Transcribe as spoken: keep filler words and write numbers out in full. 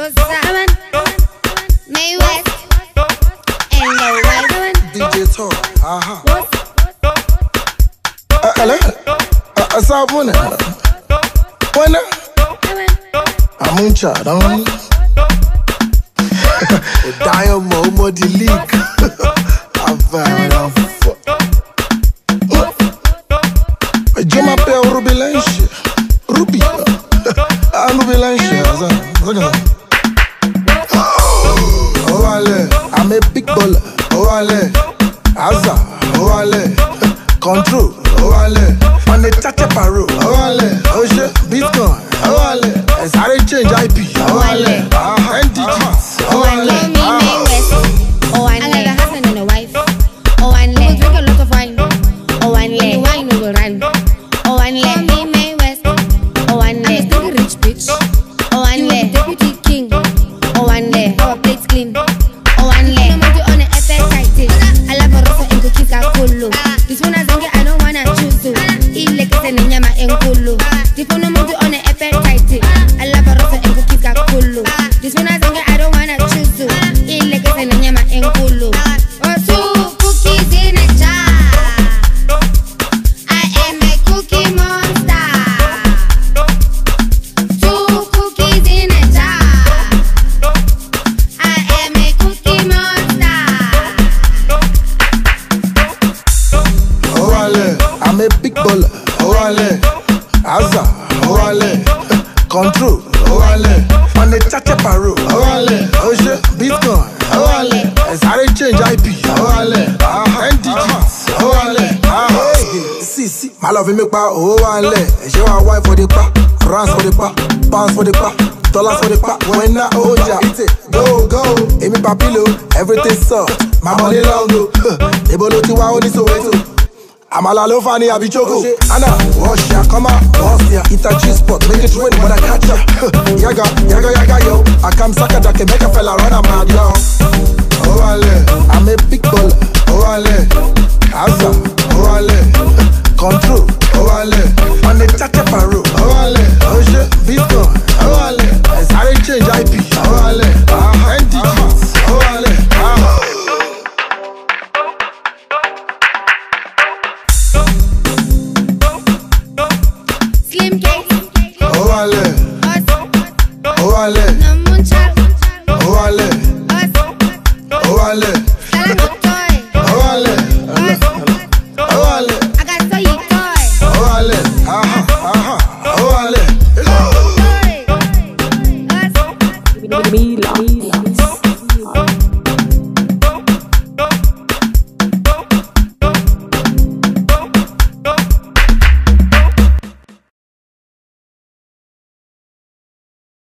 Rosa, May West, and the white one. D J Tom, aha. Hello, Asabuna. When I'm in chat, I'm Diamond Modi League. I'm very off. Juma Pay Ruby Lanche, Ruby. I'm Ruby Lanche. Oh, Ale, I'm a big baller. Oh, Ale, Azza. Oh, Ale, Control. Oh, Ale, on the Tata Paro. Oh, Ale, oh shit, Bitcoin. Oh, Ale, I started change I P. Oh, Ale, ah, N D Gs. Oh, Ale, me May West. Oh, Ale, I got a husband and a wife. Oh, Ale, we drink a lot of wine. Oh, Ale, the wine will run. Oh, Ale, me May West. Oh, Ale, I'm a still rich bitch. Oh, Ale, deputy king. Oh, Ale, our plates clean. Oh, Ale, no money on the F S tight. I love a rosa and cookies are cool. This one I I don't wanna choose to. Eat like a nyama and kulu. This one no money on the F S tight. I love a rosa and cookies are cool. This one I I don't wanna choose to. Eat like a nyama and kulu. Oh, two cookies in a jar. I am a cookie monster. Two cookies in a jar. I am a cookie monster. Oh, Ale, I'm a big baller. Oh, Ale, Azza. Oh, Ale, Control. Oh, Ale, on the Tata Paro. Oh, Ale, oh shit, Bitcoin. Oh, Ale, I started change I P. Oh, Ale, ah, N D Gs. Oh, Ale, ah, hey, see, see, my love me pa. Oh, Ale, she my wife for the pa, France for the pa, pounds for the pa, dollars for the pa. When I hold ya, it's it, go, go. Amy Papilo, everything soft. My money long go. Ebolo ti wa oni so weto. Amala lo fani abi choco. Anna, wash ya, come on, wash ya. Eat a cheese spot, make it rain when I catch ya. Yaga, yaga, yaga, yo. I come sucker that can make a fella run a mad, yo. Oh, Ale, I'm a big baller. Oh, Ale, Azza. Oh, Ale, Control. Oh, Ale, on the Tata Paro. Oh, Ale, oh shit, Bitcoin. Oh, Ale, I started change I P. Oh, Ale, ah, N D Gs. Oh, Ale, ah. Slim cake. Oh, Ale, oh, Ale, No muncha. oh, Ale, oh, Ale, Salad toy. oh, Ale, oh, Ale, I got so you toy. oh, Ale, aha, aha, oh, Ale. Toy. Mila.